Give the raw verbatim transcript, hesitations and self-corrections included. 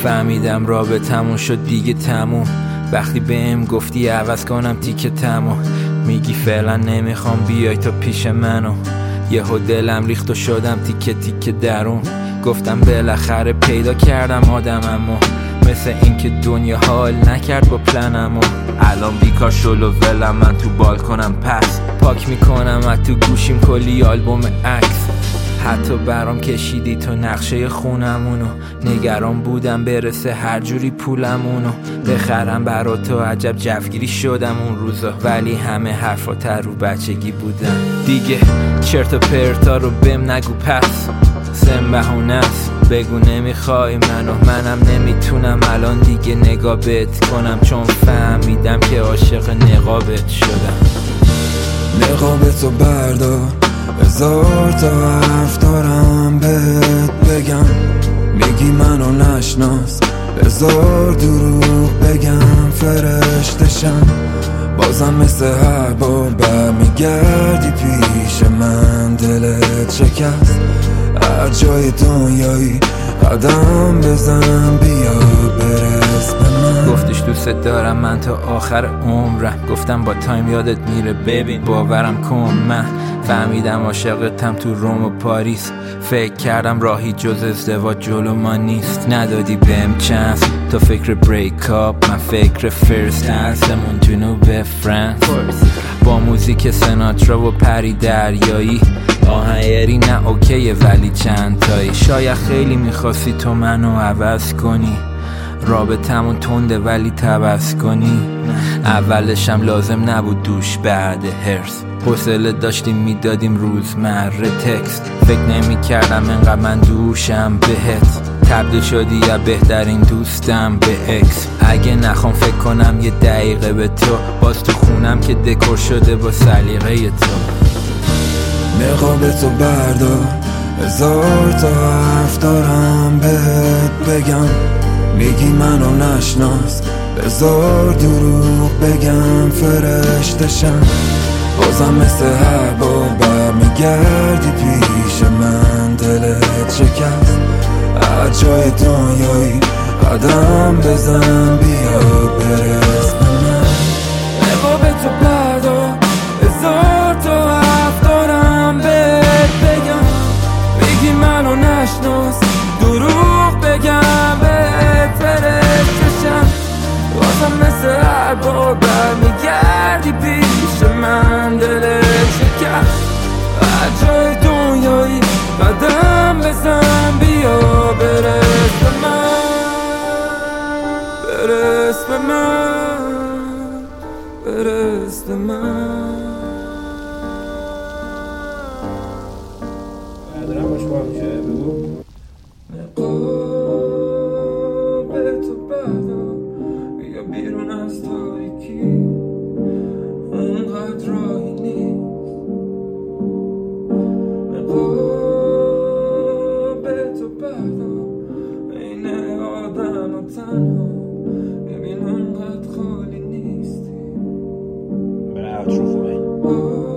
فهمیدم رابطمون شد دیگه تموم. وقتی بهم گفتی عوض کنم تیکه تموم، میگی فعلا نمیخوام بیای تا پیش منو. یهو دلم ریخت و شدم تیکه تیکه درون. گفتم بالاخره پیدا کردم آدممو، مثل اینکه دنیا حال نکرد با پلنمو. الان بیکار شلو ولم من تو بالکنم، پس پاک میکنم از تو گوشیم کلی آلبوم عکس. حتی برام کشیدی تو نقشه خونمونو، نگران بودم برسه هر جوری پولمونو بخرم برا تو. عجب جوگیری شدم اون روزا، ولی همه حرفات رو بچگی بودن دیگه. چرت و پرتا رو بهم نگو پس، سم بهونست بگو نمیخوای منو. منم نمیتونم الان دیگه نگاه بهت کنم، چون فهمیدم که عاشق نقابت شدم. نقابتو بردار، هزار تا حرف دارم بهت بگم. میگی منو نشناس، هزار دروغ بگم فرشتشم. بازم مثل هر بار برمیگردی پیش من، دلت شکست. هر جای دنیایی قدم بزن بیا برس به من. گفتش دوست دارم من تا آخر عمرم، گفتم با تایم یادت میره ببین باورم کن. من فهمیدم عاشقتم تو روم و پاریس، فکر کردم راهی جز ازدواج جلو ما نیست. ندادی بهم چانس تو فکر بریک اپ، من فکر فرست هستمون جنوب فرانس. با موزیک سناترا و پری دریایی، آهنگری نه اوکیه ولی چند تایی. شاید خیلی میخواستی تو منو عوض کنی، رابطمون تنده ولی تبس کنی. اولشم لازم نبود دوش بعد هرس، حوصله داشتیم میدادیم روزمره تکست. فکر نمی کردم انقدر من دوشم بهت، تبدیل شدی یا بهترین دوستم به اکس. اگه نخوام فکر کنم یه دقیقه به تو، باز تو خونم که دکور شده با سلیقه تو. نقابتو بردار، هزار تا حرف دارم بهت بگم. میگی منو نشناس، هزار دروغ بگم فرشتشم. بازم مثل هر بار برمیگردی پیش من، دلت شکست. هر جای دنیایی قدم بزن بیا برس به من. نقابتو بردار، هزار تا حرف دارم بهت بگم. میگی منو نشناس، دروغ بگم بهت فرشتشم. بازم مثل هر بار برمیگردی پیش من، دلت شکست. هر جای دنیایی قدم بزن بیا برس به من، برس به من، برس به من. دارم باش با میشه بگو نقابتو بردار، بیا بیرون از تاریکی. اونقدر راهی نیست. نقابتو بردار بین آدم و تنها، ببین اونقدر خالی نیستی. برای اوترو خوبه.